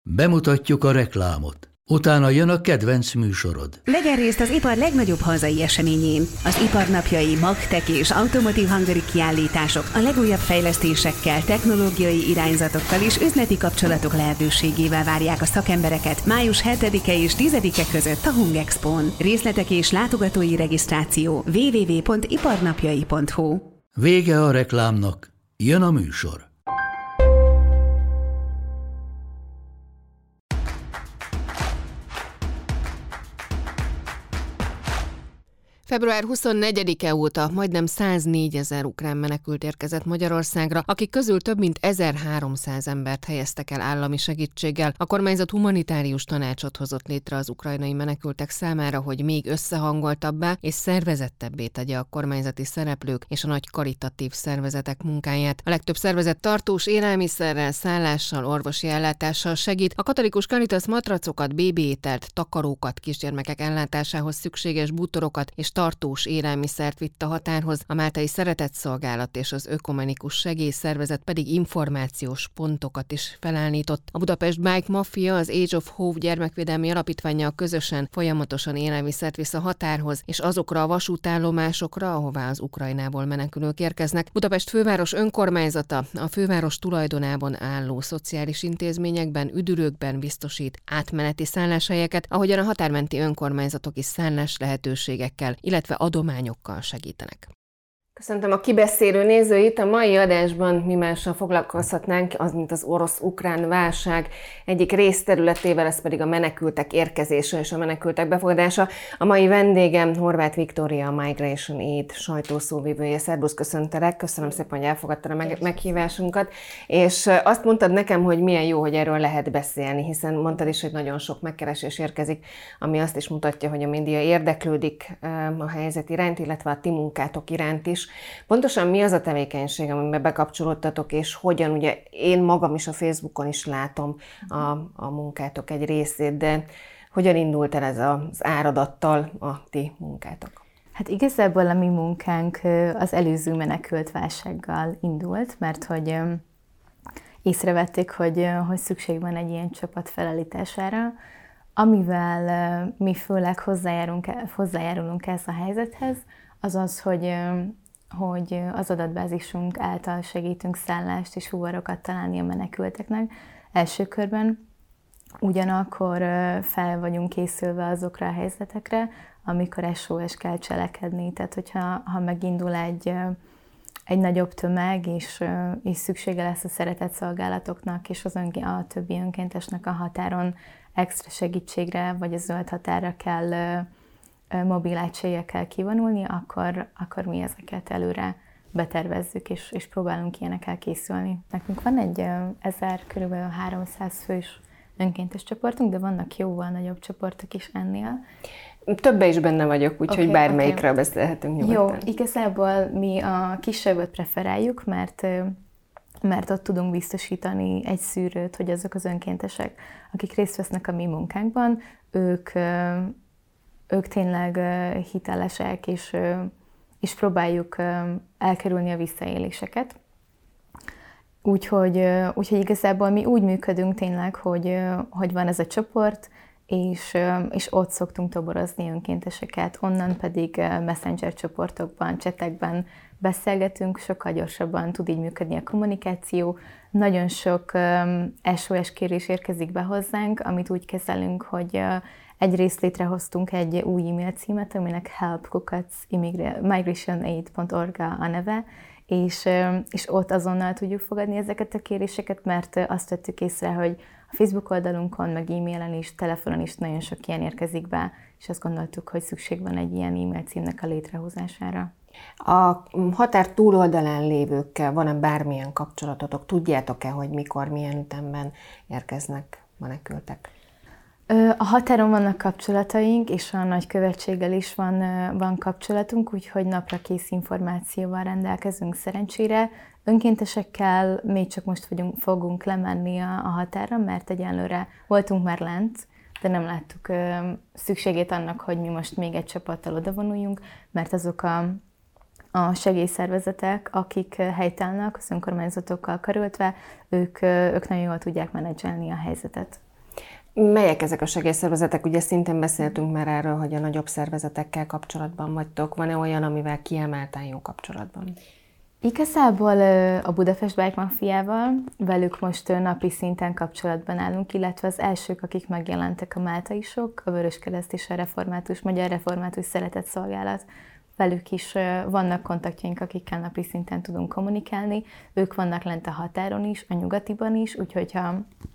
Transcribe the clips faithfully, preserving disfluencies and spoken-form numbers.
Bemutatjuk a reklámot. Utána jön a kedvenc műsorod. Vegyen részt az ipar legnagyobb hazai eseményén. Az iparnapjai, Magtech és Automotive Hungary kiállítások a legújabb fejlesztésekkel, technológiai irányzatokkal és üzleti kapcsolatok lehetőségével várják a szakembereket május hetedike és tizedike között a Hungexpón. Részletek és látogatói regisztráció double-u double-u double-u pont iparnapjai pont hu. Vége a reklámnak, jön a műsor. február huszonnegyedike óta majdnem száznégyezer ukrán menekült érkezett Magyarországra, akik közül több mint ezerháromszáz embert helyeztek el állami segítséggel. A kormányzat humanitárius tanácsot hozott létre az ukrajnai menekültek számára, hogy még összehangoltabbá és szervezettebbé tegye a kormányzati szereplők és a nagy karitatív szervezetek munkáját. A legtöbb szervezet tartós élelmiszerrel, szállással, orvosi ellátással segít. A katolikus Caritas matracokat, bébiételt, takarókat, kisgyermekek ellátásához szükséges bútorokat és tartós élelmiszert vitt a határhoz, a Máltai Szeretetszolgálat és az Ökumenikus Segélyszervezet pedig információs pontokat is felállított. A Budapest Bike Mafia, az Age of Hope gyermekvédelmi alapítvánnyal közösen folyamatosan élelmiszert visz a határhoz, és azokra a vasútállomásokra, ahová az Ukrajnából menekülők érkeznek. Budapest főváros önkormányzata a főváros tulajdonában álló szociális intézményekben, üdülőkben biztosít átmeneti szálláshelyeket, ahogyan a határmenti önkormányzatok is szállás lehetőségekkel, illetve adományokkal segítenek. Köszöntöm a kibeszélő nézőit! A mai adásban mi mással foglalkozhatnánk, az mint az orosz-ukrán válság egyik részterületével, ez pedig a menekültek érkezése és a menekültek befogadása. A mai vendégem Horváth Viktória, a Migration Aid sajtószóvivője. Szerbusz, köszöntelek, köszönöm szépen, hogy elfogadtad a meg- meghívásunkat, és azt mondtad nekem, hogy milyen jó, hogy erről lehet beszélni, hiszen mondtad is, hogy nagyon sok megkeresés érkezik, ami azt is mutatja, hogy a média érdeklődik a helyzet iránt, illetve a ti munkátok iránt is. Pontosan mi az a tevékenység, amiben bekapcsolódtatok, és hogyan, ugye én magam is a Facebookon is látom a, a munkátok egy részét, de hogyan indult el ez az áradattal a ti munkátok? Hát igazából a mi munkánk az előző menekült válsággal indult, mert hogy észrevették, hogy, hogy szükség van egy ilyen csapat felállítására, amivel mi főleg hozzájárulunk, hozzájárulunk ez a helyzethez, az az, hogy hogy az adatbázisunk által segítünk szállást és fuvarokat találni a menekülteknek első körben. Ugyanakkor fel vagyunk készülve azokra a helyzetekre, amikor es o es kell cselekedni. Tehát, hogyha ha megindul egy, egy nagyobb tömeg, és, és szüksége lesz a szeretetszolgálatoknak és az ön, a többi önkéntesnek a határon extra segítségre, vagy a zöld határra kell mobil egységekkel kivonulni, akkor, akkor mi ezeket előre betervezzük, és, és próbálunk ilyenekkel készülni. Nekünk van egy ezer, körülbelül háromszáz fős önkéntes csoportunk, de vannak jóval nagyobb csoportok is ennél. Többe is benne vagyok, úgyhogy okay, bármelyikről okay. beszélhetünk nyugodtan. Jó, igazából mi a kisebbet preferáljuk, mert, mert ott tudunk biztosítani egy szűrőt, hogy azok az önkéntesek, akik részt vesznek a mi munkánkban, ők ők tényleg hitelesek, és, és próbáljuk elkerülni a visszaéléseket. Úgyhogy, úgyhogy igazából mi úgy működünk tényleg, hogy, hogy van ez a csoport, és, és ott szoktunk toborozni önkénteseket, onnan pedig messenger csoportokban, csetekben beszélgetünk, sokkal gyorsabban tud így működni a kommunikáció. Nagyon sok es o es kérés érkezik be hozzánk, amit úgy kezelünk, hogy egyrészt létrehoztunk egy új e-mail címet, aminek help kukac migration aid pont org a neve, és, és ott azonnal tudjuk fogadni ezeket a kéréseket, mert azt vettük észre, hogy a Facebook oldalunkon, meg e-mailen is, telefonon is nagyon sok ilyen érkezik be, és azt gondoltuk, hogy szükség van egy ilyen e-mail címnek a létrehozására. A határ túloldalán lévőkkel van-e bármilyen kapcsolatotok? Tudjátok-e, hogy mikor, milyen ütemben érkeznek menekültek? A határon vannak kapcsolataink, és a nagykövetséggel is van, van kapcsolatunk, úgyhogy napra kész információval rendelkezünk szerencsére. Önkéntesekkel még csak most fogunk, fogunk lemenni a, a határa, mert egyenlőre voltunk már lent, de nem láttuk ö, szükségét annak, hogy mi most még egy csapattal odavonuljunk, mert azok a, a segélyszervezetek, akik helytállnak az önkormányzatokkal karöltve, ők, ők nagyon jól tudják menedzselni a helyzetet. Melyek ezek a segélyszervezetek? Ugye szintén beszéltünk már erről, hogy a nagyobb szervezetekkel kapcsolatban vagytok. Van-e olyan, amivel kiemelten jó kapcsolatban? Igazából a Budapest Bike Mafiával, velük most napi szinten kapcsolatban állunk, illetve az elsők, akik megjelentek a Máltaisok, a Vöröskereszt és a Református, Magyar Református Szeretett Szolgálat. Velük is vannak kontaktjaink, akikkel napi szinten tudunk kommunikálni. Ők vannak lent a határon is, a nyugatiban is, úgyhogy ha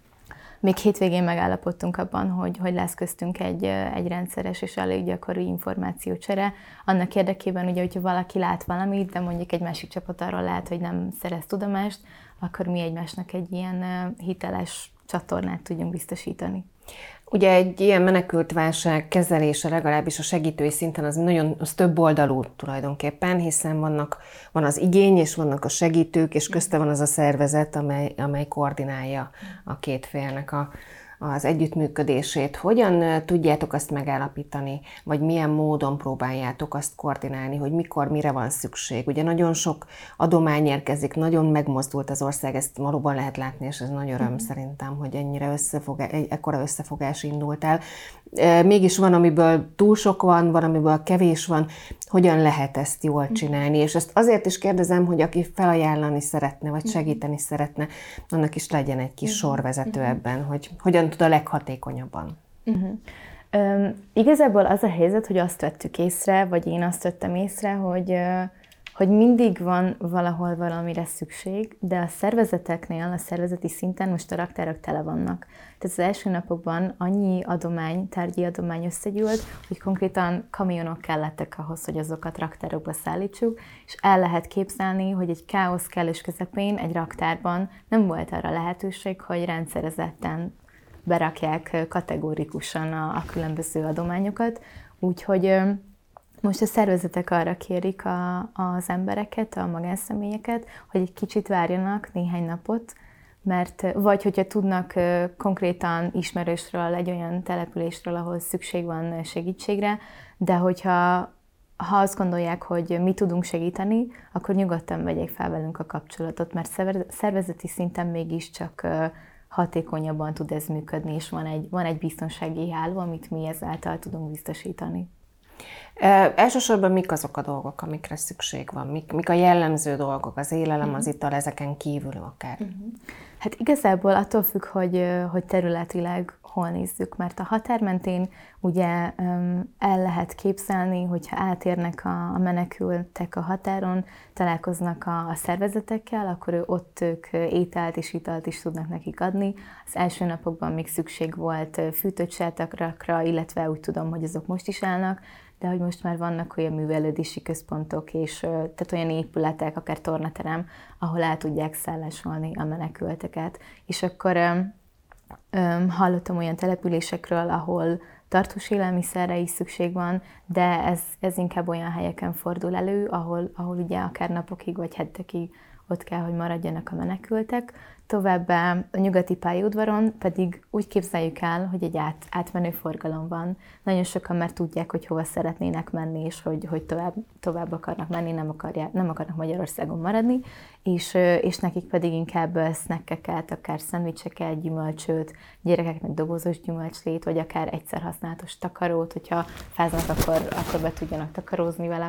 még hétvégén megállapodtunk abban, hogy, hogy lesz köztünk egy, egy rendszeres és elég gyakori információcsere. Annak érdekében, ugye, hogyha valaki lát valamit, de mondjuk egy másik csapat arról lát, hogy nem szerez tudomást, akkor mi egymásnak egy ilyen hiteles csatornát tudjunk biztosítani. Ugye egy ilyen menekültválság kezelése legalábbis a segítői szinten az nagyon az több oldalú tulajdonképpen, hiszen vannak, van az igény, és vannak a segítők, és közte van az a szervezet, amely, amely koordinálja a két félnek a, az együttműködését. Hogyan tudjátok azt megállapítani, vagy milyen módon próbáljátok azt koordinálni, hogy mikor, mire van szükség? Ugye nagyon sok adomány érkezik, nagyon megmozdult az ország, ezt valóban lehet látni, és ez nagy öröm mm. szerintem, hogy ennyire összefogás, ekkora összefogás indult el. Mégis van, amiből túl sok van, van, amiből kevés van. Hogyan lehet ezt jól csinálni? És ezt azért is kérdezem, hogy aki felajánlani szeretne, vagy segíteni szeretne, annak is legyen egy kis sorvezető ebben, hogy hogyan tud a leghatékonyabban. Uh-huh. Um, igazából az a helyzet, hogy azt vettük észre, vagy én azt vettem észre, hogy, uh, hogy mindig van valahol valamire szükség, de a szervezeteknél, a szervezeti szinten most a raktárok tele vannak. Tehát az első napokban annyi adomány, tárgyi adomány összegyűlt, hogy konkrétan kamionok kellettek ahhoz, hogy azokat raktárokba szállítsuk, és el lehet képzelni, hogy egy káosz kellős közepén, egy raktárban nem volt arra lehetőség, hogy rendszerezetten berakják kategórikusan a, a különböző adományokat. Úgyhogy most a szervezetek arra kérik a, az embereket, a magánszemélyeket, hogy egy kicsit várjanak néhány napot, mert vagy hogyha tudnak konkrétan ismerősről, egy olyan településről, ahol szükség van segítségre, de hogyha ha azt gondolják, hogy mi tudunk segíteni, akkor nyugodtan vegyék fel velünk a kapcsolatot, mert szervezeti szinten mégiscsak hatékonyabban tud ez működni, és van egy, van egy biztonsági háló, amit mi ezáltal tudunk biztosítani. E, elsősorban mik azok a dolgok, amikre szükség van? Mik, mik a jellemző dolgok, az élelem, az ital, ezeken kívül akár? Uh-huh. Hát igazából attól függ, hogy, hogy területileg hol nézzük, mert a határ mentén ugye el lehet képzelni, hogyha átérnek a, a menekültek a határon, találkoznak a, a szervezetekkel, akkor ő, ott ők ételt és italt is tudnak nekik adni. Az első napokban még szükség volt fűtött sátakra, illetve úgy tudom, hogy azok most is állnak, de hogy most már vannak olyan művelődési központok, és tehát olyan épületek, akár tornaterem, ahol el tudják szállásolni a menekülteket. És akkor um, um, hallottam olyan településekről, ahol tartós élelmiszerre is szükség van, de ez, ez inkább olyan helyeken fordul elő, ahol, ahol ugye akár napokig vagy hetekig ott kell, hogy maradjanak a menekültek. Továbbá a nyugati pályaudvaron pedig úgy képzeljük el, hogy egy át, átmenő forgalom van. Nagyon sokan már tudják, hogy hova szeretnének menni, és hogy, hogy tovább, tovább akarnak menni, nem, akarják, nem akarnak Magyarországon maradni, és, és nekik pedig inkább snackeket, akár szendvicseket, gyümölcsöt, gyerekeknek dobozos gyümölcslét, vagy akár egyszer használatos takarót, hogyha fáznak, akkor, akkor be tudjanak takarózni vele.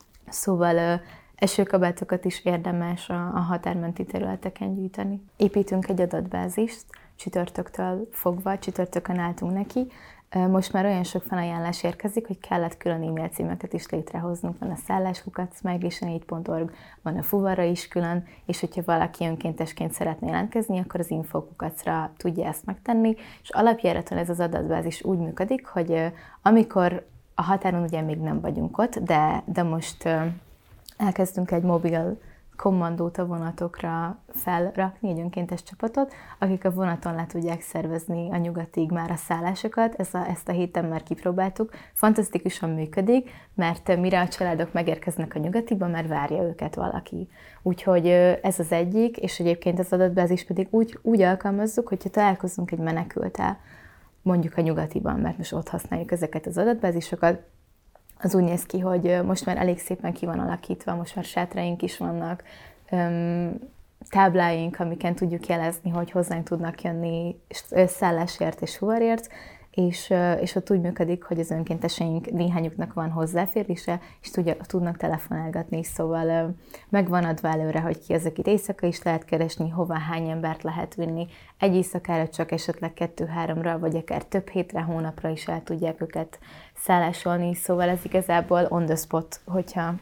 Szóval esőkabátokat is érdemes a, a határmenti területeken gyűjteni. Építünk egy adatbázist, csütörtöktől fogva, csütörtökön álltunk neki. Most már olyan sok felajánlás érkezik, hogy kellett külön e-mail címeket is létrehoznunk. Van a szálláskukac, migration aid pont org, van a fuvarra is külön, és hogyha valaki önkéntesként szeretne jelentkezni, akkor az infokukacra tudja ezt megtenni. És alapjáraton ez az adatbázis úgy működik, hogy amikor a határon ugye még nem vagyunk ott, de, de most elkezdtünk egy mobil kommandót a vonatokra felrakni, egy önkéntes csapatot, akik a vonaton le tudják szervezni a nyugatig már a szállásokat. Ezt a, ezt a héten már kipróbáltuk. Fantasztikusan működik, mert mire a családok megérkeznek a nyugatiba, már várja őket valaki. Úgyhogy ez az egyik, és egyébként az adatbázis pedig úgy, úgy alkalmazzuk, hogyha találkozunk egy menekülttel, mondjuk a nyugatiban, mert most ott használjuk ezeket az adatbázisokat, az úgy néz ki, hogy most már elég szépen ki van alakítva, most már sátraink is vannak, tábláink, amiken tudjuk jelezni, hogy hozzánk tudnak jönni szállásért és fuvarért, és, és ott úgy működik, hogy az önkénteseink néhányuknak van hozzáférése, és tudja, tudnak telefonálgatni, szóval meg van adva előre, hogy ki az, akit éjszaka is lehet keresni, hova, hány embert lehet vinni. Egy éjszakára csak esetleg kettő-háromra, vagy akár több hétre, hónapra is el tudják őket szállásolni, szóval ez igazából on the spot, hogyha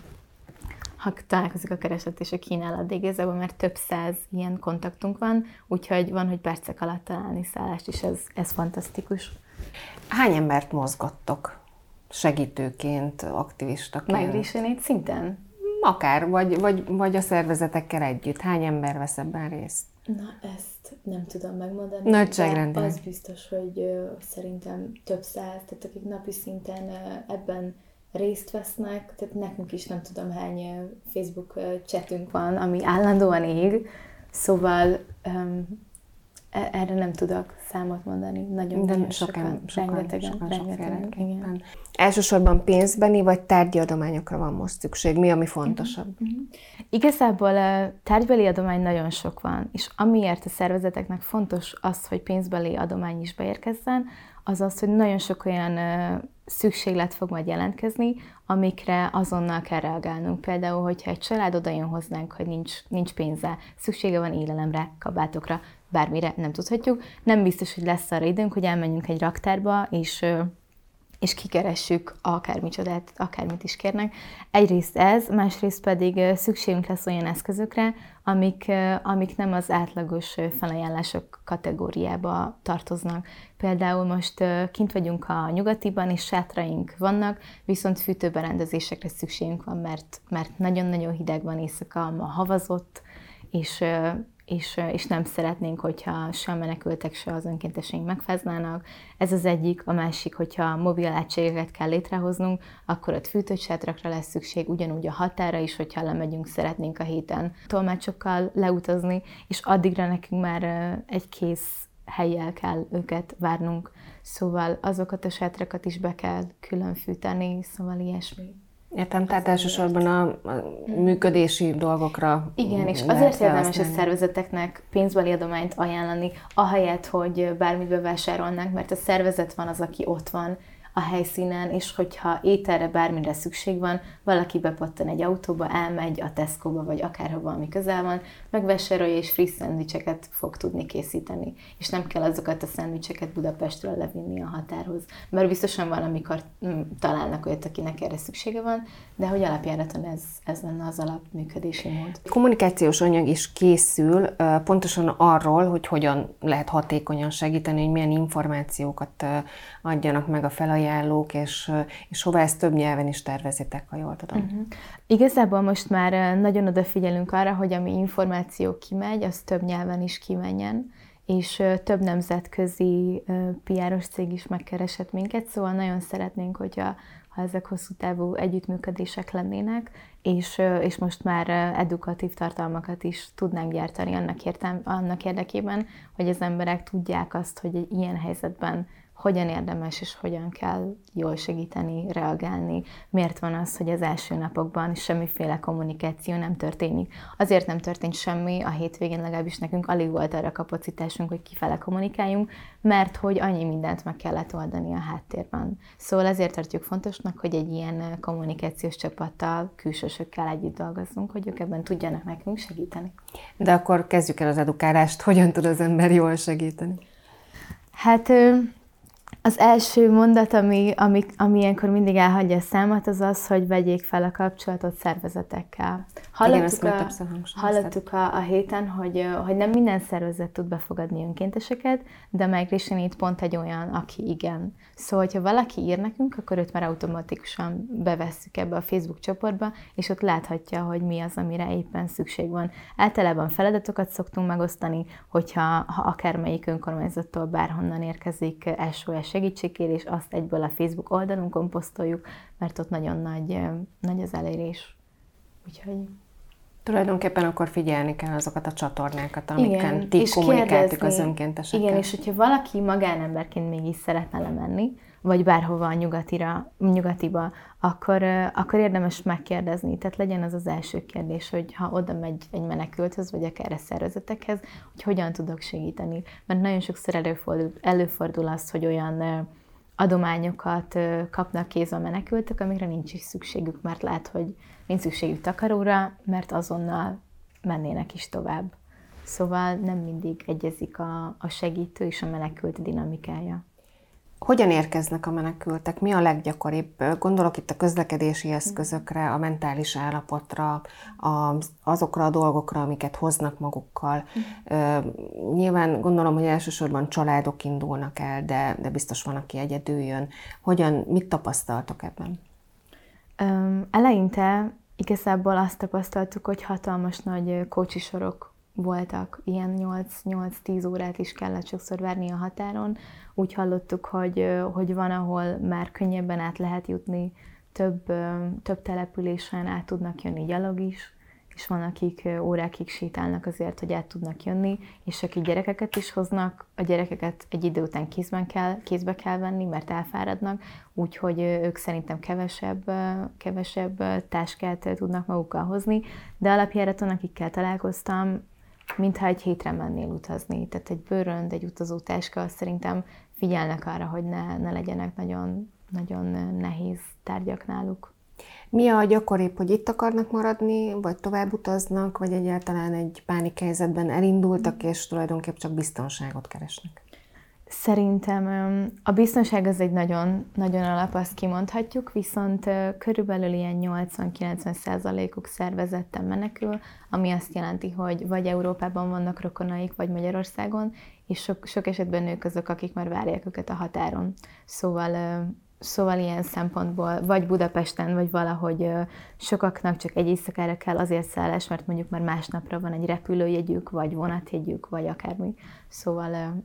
ha találkozik a kereslet és a kínálat, de igazából már több száz ilyen kontaktunk van, úgyhogy van, hogy percek alatt találni szállást, és ez, ez fantasztikus. Hány embert mozgattok segítőként, aktivistaként? Migration szinten? Akár, vagy, vagy, vagy a szervezetekkel együtt. Hány ember vesz ebben részt? Na, ezt nem tudom megmondani. Nagyságrendben. Az biztos, hogy uh, szerintem több száz, tehát akik napi szinten uh, ebben részt vesznek, tehát nekünk is nem tudom hány Facebook chatünk van, ami állandóan ég, szóval um, erre nem tudok számot mondani. Nagyon, De nagyon sokan, sokan, sokan, rengetegen, sokan, rengetegen, igen. Elsősorban pénzbeni vagy tárgyi adományokra van most szükség? Mi, ami fontosabb? Uh-huh. Uh-huh. Igazából uh, tárgybeli adomány nagyon sok van, és amiért a szervezeteknek fontos az, hogy pénzbeli adomány is beérkezzen, az az, hogy nagyon sok olyan uh, szükséglet fog majd jelentkezni, amikre azonnal kell reagálnunk. Például, hogyha egy család odajön hozzánk, hogy nincs, nincs pénze, szüksége van élelemre, kabátokra, bármire, nem tudhatjuk. Nem biztos, hogy lesz arra időnk, hogy elmenjünk egy raktárba, és, és kikeressük akármicsodát, akármit is kérnek. Egyrészt ez, másrészt pedig szükségünk lesz olyan eszközökre, amik, amik nem az átlagos felajánlások kategóriába tartoznak. Például most kint vagyunk a nyugatiban, és sátraink vannak, viszont fűtőberendezésekre szükségünk van, mert, mert nagyon-nagyon hideg van éjszaka, ma havazott, és És, és nem szeretnénk, hogyha se a menekültek, se az önkénteseink megfáznának. Ez az egyik, a másik, hogyha mobil egységeket kell létrehoznunk, akkor ott fűtött sátrakra lesz szükség, ugyanúgy a határa is, hogyha lemegyünk, szeretnénk a héten tolmácsokkal leutazni, és addigra nekünk már egy kész hellyel kell őket várnunk. Szóval azokat a sátrakat is be kell külön fűteni, szóval ilyesmi. Értem, tehát elsősorban a, a működési dolgokra. Igen, és azért érdemes a szervezeteknek pénzbeli adományt ajánlani, ahelyett, hogy bármit bevásárolnánk, mert a szervezet van az, aki ott van a helyszínen, és hogyha ételre, bármire szükség van, valaki bepattan egy autóba, elmegy a Tesco-ba, vagy akárhova, ami közel van, megvásárolja, és friss szendvicseket fog tudni készíteni. És nem kell azokat a szendvicseket Budapestről levinni a határhoz. Mert biztosan van, amikor mm, találnak olyat, akinek erre szüksége van, de hogy alapjáraton ez, ez lenne az alapműködési mód. Kommunikációs anyag is készül pontosan arról, hogy hogyan lehet hatékonyan segíteni, hogy milyen információkat adjanak meg a felajánlók, és, és hova ezt több nyelven is tervezitek, ha jól tudom. Uh-huh. Igazából most már nagyon odafigyelünk arra, hogy ami információ kimegy, az több nyelven is kimenjen, és több nemzetközi pé er-os cég is megkeresett minket, szóval nagyon szeretnénk, hogyha ha ezek hosszú távú együttműködések lennének, és, és most már edukatív tartalmakat is tudnánk gyártani annak, értelm, annak érdekében, hogy az emberek tudják azt, hogy egy ilyen helyzetben hogyan érdemes és hogyan kell jól segíteni, reagálni. Miért van az, hogy az első napokban semmiféle kommunikáció nem történik? Azért nem történt semmi, a hétvégén legalábbis nekünk alig volt arra kapacitásunk, hogy kifele kommunikáljunk, mert hogy annyi mindent meg kellett oldani a háttérben. Szóval ezért tartjuk fontosnak, hogy egy ilyen kommunikációs csapattal, külsősökkel együtt dolgozzunk, hogy ők ebben tudjanak nekünk segíteni. De akkor kezdjük el az edukálást. Hogyan tud az ember jól segíteni? Hát... Az első mondat, ami, ami, ami ilyenkor mindig elhagyja a számat, az az, hogy vegyék fel a kapcsolatot szervezetekkel. Hallottuk, Igen, a, hallottuk a, a héten, hogy, hogy nem minden szervezet tud befogadni önkénteseket, de a Migration Aid pont egy olyan, aki igen. Szóval, hogyha valaki ír nekünk, akkor őt már automatikusan bevesszük ebbe a Facebook csoportba, és ott láthatja, hogy mi az, amire éppen szükség van. Általában feladatokat szoktunk megosztani, hogyha ha akármelyik önkormányzattól bárhonnan érkezik es o es segítségkérés, azt egyből a Facebook oldalunkon posztoljuk, mert ott nagyon nagy, nagy az elérés. Úgyhogy... Tulajdonképpen akkor figyelni kell azokat a csatornákat, amiken ti és kommunikáltuk az önkéntesekkel. Igen, és hogyha valaki magánemberként mégis szeretne lemenni, vagy bárhova a nyugatira, nyugatiba, akkor, akkor érdemes megkérdezni. Tehát legyen az az első kérdés, hogy ha oda megy egy menekülthöz, vagy akár a szervezetekhez, hogy hogyan tudok segíteni. Mert nagyon sokszor előfordul, előfordul az, hogy olyan adományokat kapnak kézbe a menekültek, amikre nincs is szükségük, mert lehet, hogy nincs szükségük takaróra, mert azonnal mennének is tovább. Szóval nem mindig egyezik a, a segítő és a menekült dinamikája. Hogyan érkeznek a menekültek? Mi a leggyakoribb? Gondolok itt a közlekedési eszközökre, a mentális állapotra, azokra a dolgokra, amiket hoznak magukkal. Nyilván gondolom, hogy elsősorban családok indulnak el, de, de biztos van, aki egyedül jön. Hogyan, mit tapasztaltok ebben? Um, eleinte igazából azt tapasztaltuk, hogy hatalmas nagy kocsisorok voltak, ilyen nyolc-tíz órát is kellett sokszor várni a határon. Úgy hallottuk, hogy, hogy van, ahol már könnyebben át lehet jutni, több, több településen át tudnak jönni gyalog is, és van, akik órákig sétálnak azért, hogy át tudnak jönni, és akik gyerekeket is hoznak, a gyerekeket egy idő után kézben kell, kézbe kell venni, mert elfáradnak, úgyhogy ők szerintem kevesebb, kevesebb táskát tudnak magukkal hozni, de alapjáraton, akikkel találkoztam, mintha egy hétre mennél utazni. Tehát egy bőrönd, egy utazótáska, azt szerintem figyelnek arra, hogy ne, ne legyenek nagyon, nagyon nehéz tárgyak náluk. Mi a gyakoribb, hogy itt akarnak maradni, vagy tovább utaznak, vagy egyáltalán egy pánikhelyzetben elindultak, és tulajdonképp csak biztonságot keresnek? Szerintem a biztonság az egy nagyon, nagyon alap, azt kimondhatjuk, viszont körülbelül ilyen nyolcvan-kilencven százalékuk szervezetten menekül, ami azt jelenti, hogy vagy Európában vannak rokonaik, vagy Magyarországon, és sok, sok esetben ők azok, akik már várják őket a határon. Szóval, szóval ilyen szempontból vagy Budapesten, vagy valahogy sokaknak csak egy éjszakára kell azért szállás, mert mondjuk már másnapra van egy repülőjegyük, vagy vonatjegyük, vagy akármi. Szóval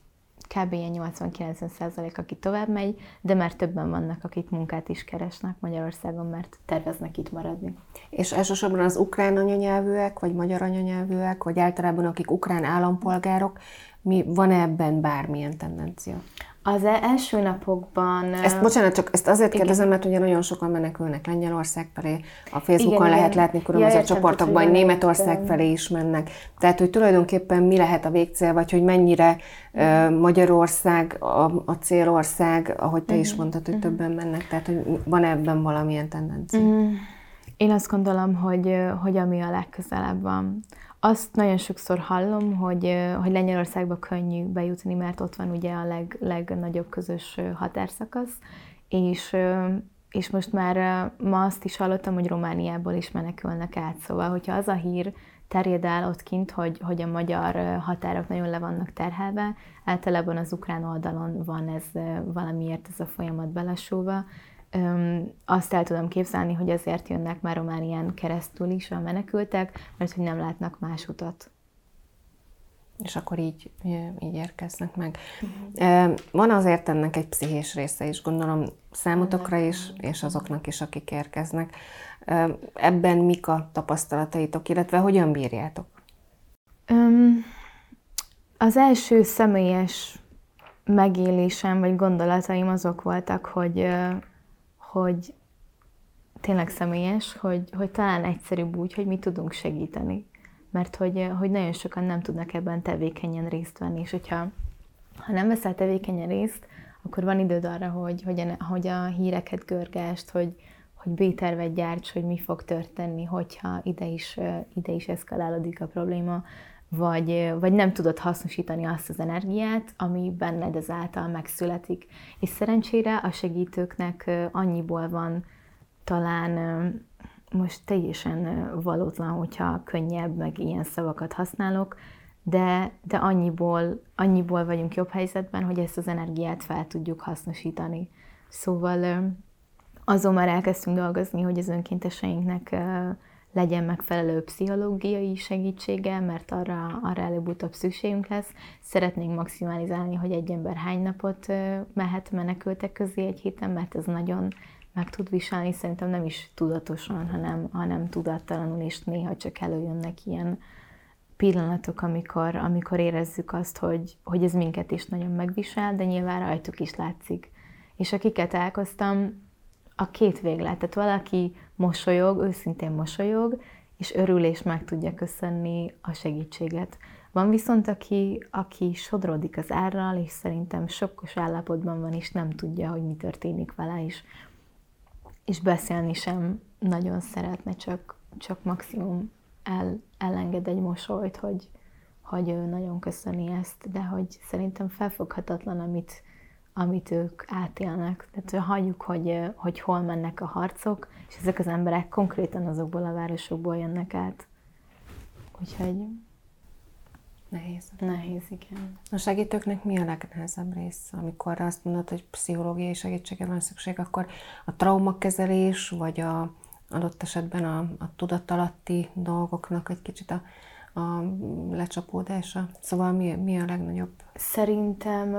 kb. Ilyen nyolcvan-kilencven százalék, aki tovább megy, de már többen vannak, akik munkát is keresnek Magyarországon, mert terveznek itt maradni. És elsősorban az ukrán anyanyelvűek, vagy magyar anyanyelvűek, vagy általában akik ukrán állampolgárok, mi, van-e ebben bármilyen tendencia? Az első napokban... Ezt, bocsánat, csak ezt azért kérdezem, mert ugye nagyon sokan menekülnek Lengyelország felé, a Facebookon igen, lehet igen. látni különböző ja, csoportokban, hogy Németország felé is mennek. Tehát, hogy tulajdonképpen mi lehet a végcél, vagy hogy mennyire uh, Magyarország a, a célország, ahogy te uh-huh. is mondtad, hogy uh-huh. többen mennek. Tehát, hogy van ebben valamilyen tendencia? Uh-huh. Én azt gondolom, hogy, hogy ami a legközelebb van. Azt nagyon sokszor hallom, hogy, hogy Lengyelországba könnyű bejutni, mert ott van ugye a leg, legnagyobb közös határszakasz, és, és most már ma azt is hallottam, hogy Romániából is menekülnek át. Szóval, hogyha az a hír terjed el ott kint, hogy, hogy a magyar határok nagyon le vannak terhelve, általában az ukrán oldalon van ez valamiért ez a folyamat belesúlva. Öm, azt el tudom képzelni, hogy azért jönnek már Románián keresztül is a menekültek, mert hogy nem látnak más utat. És akkor így, így érkeznek meg. Uh-huh. Van azért ennek egy pszichés része is, gondolom számotokra is, és azoknak is, akik érkeznek. Ebben mik a tapasztalataitok, illetve hogyan bírjátok? Um, az első személyes megélésem, vagy gondolataim azok voltak, hogy hogy tényleg személyes, hogy, hogy talán egyszerűbb úgy, hogy mi tudunk segíteni. Mert hogy, hogy nagyon sokan nem tudnak ebben tevékenyen részt venni, és hogyha ha nem veszel tevékenyen részt, akkor van időd arra, hogy, hogy, a, hogy a híreket görgást, hogy, hogy B-tervet gyárts, hogy mi fog történni, hogyha ide is, ide is eszkalálódik a probléma, vagy, vagy nem tudod hasznosítani azt az energiát, ami benned ezáltal megszületik. És szerencsére a segítőknek annyiból van talán most teljesen valótlan, hogyha könnyebb, meg ilyen szavakat használok, de, de annyiból, annyiból vagyunk jobb helyzetben, hogy ezt az energiát fel tudjuk hasznosítani. Szóval azon már elkezdtünk dolgozni, hogy az önkénteseinknek legyen megfelelő pszichológiai segítsége, mert arra, arra előbb-utóbb szükségünk lesz. Szeretnénk maximalizálni, hogy egy ember hány napot mehet menekültek közé egy héten, mert ez nagyon meg tud viselni, szerintem nem is tudatosan, hanem, hanem tudattalanul, és néha csak előjönnek ilyen pillanatok, amikor, amikor érezzük azt, hogy, hogy ez minket is nagyon megvisel, de nyilván rajtuk is látszik. És akiket találkoztam, a két véglet, tehát valaki mosolyog, őszintén mosolyog, és örül és meg tudja köszönni a segítséget. Van viszont, aki, aki sodródik az árral, és szerintem sokkos állapotban van, és nem tudja, hogy mi történik vele, és, és beszélni sem nagyon szeretne, csak, csak maximum el, elenged egy mosolyt, hogy, hogy ő nagyon köszöni ezt, de hogy szerintem felfoghatatlan, amit, amit ők átélnek. Tehát hagyjuk, hogy, hogy hol mennek a harcok, és ezek az emberek konkrétan azokból a városokból jönnek át. Úgyhogy nehéz. Nehéz, igen. A segítőknek mi a legnehezebb rész? Amikor azt mondod, hogy pszichológiai segítségre van szükség, akkor a traumakezelés, vagy a adott esetben a, a tudatalatti dolgoknak egy kicsit a, a lecsapódása? Szóval mi, mi a legnagyobb? Szerintem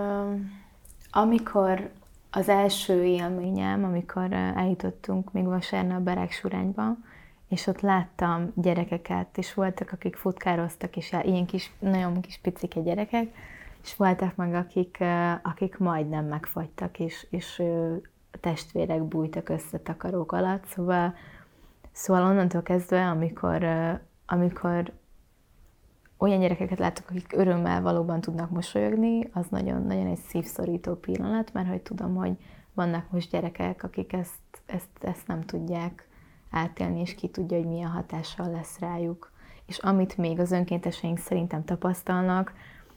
amikor az első élményem, amikor eljutottunk még vasárnap Beregsurányba, és ott láttam gyerekeket, és voltak, akik futkároztak, és ilyen kis, nagyon kis picike gyerekek, és voltak meg, akik, akik majdnem megfagytak, és, és testvérek bújtak össze takarók alatt, szóval, szóval onnantól kezdve, amikor, amikor olyan gyerekeket látok, akik örömmel valóban tudnak mosolyogni, az nagyon, nagyon egy szívszorító pillanat, mert hogy tudom, hogy vannak most gyerekek, akik ezt, ezt, ezt nem tudják átélni, és ki tudja, hogy milyen hatással lesz rájuk. És amit még az önkénteseink szerintem tapasztalnak,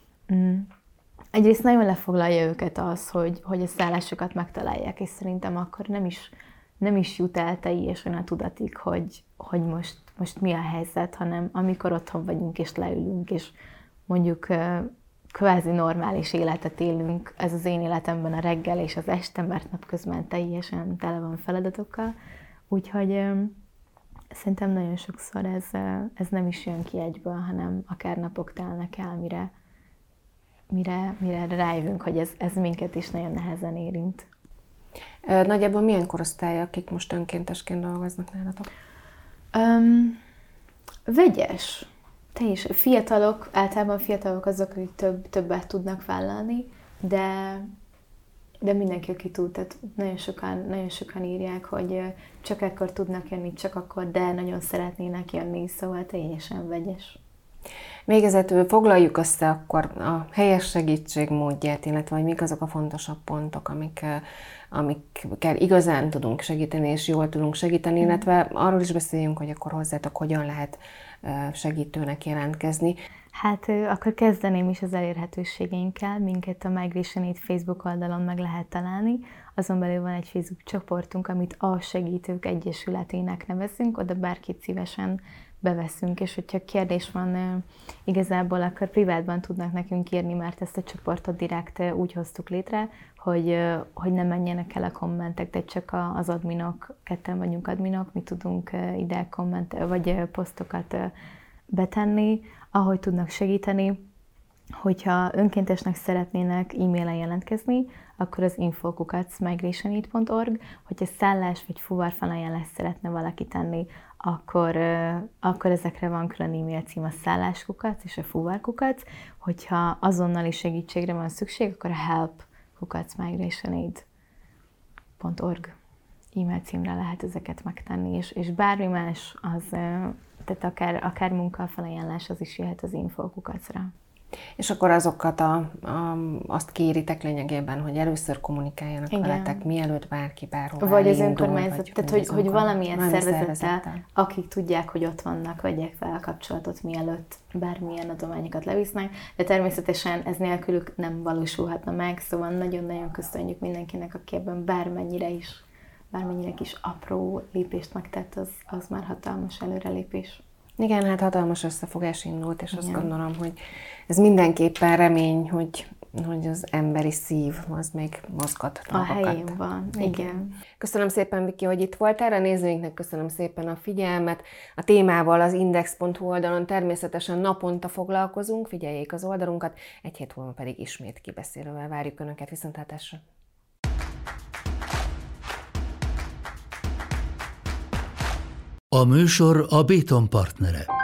egyrészt nagyon lefoglalja őket az, hogy, hogy a szállásokat megtalálják, és szerintem akkor nem is, nem is jut el teljesen a tudatig, hogy, hogy most, most mi a helyzet, hanem amikor otthon vagyunk, és leülünk, és mondjuk kvázi normális életet élünk, ez az én életemben a reggel és az este, mert napközben teljesen tele van feladatokkal. Úgyhogy ö, szerintem nagyon sokszor ez, ez nem is jön ki egyből, hanem akár napok telnek el, mire, mire, mire rájövünk, hogy ez, ez minket is nagyon nehezen érint. Nagyjából milyen korosztály, akik most önkéntesként dolgoznak nálatok? Um, vegyes. Teljesen. Fiatalok, általában fiatalok azok, akik több, többet tudnak vállalni, de de mindenki, aki tud, tehát nagyon sokan, nagyon sokan írják, hogy csak ekkor tudnak jönni, csak akkor, de nagyon szeretnének jönni, szóval teljesen vegyes. Végezetül foglaljuk össze akkor a helyes segítség módját, illetve hogy mik azok a fontosabb pontok, amik, amikkel igazán tudunk segíteni, és jól tudunk segíteni, illetve arról is beszéljünk, hogy akkor hozzátok hogyan lehet segítőnek jelentkezni. Hát akkor kezdeném is az elérhetőségeinkkel. Minket a Migration Aid Facebook oldalon meg lehet találni. Azon belül van egy Facebook csoportunk, amit a Segítők Egyesületének nevezünk, oda bárkit szívesen beveszünk, és hogyha kérdés van igazából, akkor privátban tudnak nekünk írni, mert ezt a csoportot direkt úgy hoztuk létre, hogy, hogy ne menjenek el a kommentek, de csak az adminok, ketten vagyunk adminok, mi tudunk ide komment, vagy posztokat betenni, ahogy tudnak segíteni. Hogyha önkéntesnek szeretnének e-mailen jelentkezni, akkor az info kukac migrationaid pont org, hogyha szállás vagy fuvarfelajánlást szeretne valaki tenni, akkor, akkor ezekre van külön e-mail cím, a szálláskukac és a fuvarkukac. Hogyha azonnali segítségre van szükség, akkor a help kukac migrationaid pont org e-mail címre lehet ezeket megtenni, és, és bármi más, az, tehát akár, akár munkafelajánlás, az is jöhet az info kukacra. És akkor azokat a, a, azt kéritek lényegében, hogy először kommunikáljanak Igen. veletek, mielőtt bárki bárhol Vagy elindul, az önkormányzat, tehát hogy, hogy valamilyen szervezettel, szervezettel, akik tudják, hogy ott vannak, vegyek fel a kapcsolatot, mielőtt bármilyen adományokat levisznek, de természetesen ez nélkülük nem valósulhatna meg, szóval nagyon-nagyon köszönjük mindenkinek, aki ebben bármennyire is, bármennyire is apró lépést megtett, az, az már hatalmas előrelépés. Igen, hát hatalmas összefogás indult, és Igen. azt gondolom, hogy ez mindenképpen remény, hogy, hogy az emberi szív az még mozgat A dolgokat. helyén van, igen. igen. Köszönöm szépen, Viki, hogy itt voltál, a nézőinknek köszönöm szépen a figyelmet. A témával az index pont hu oldalon természetesen naponta foglalkozunk, figyeljék az oldalunkat, egy hét múlva pedig ismét kibeszélővel várjuk Önöket, viszontlátásra! A műsor a Béton partnere.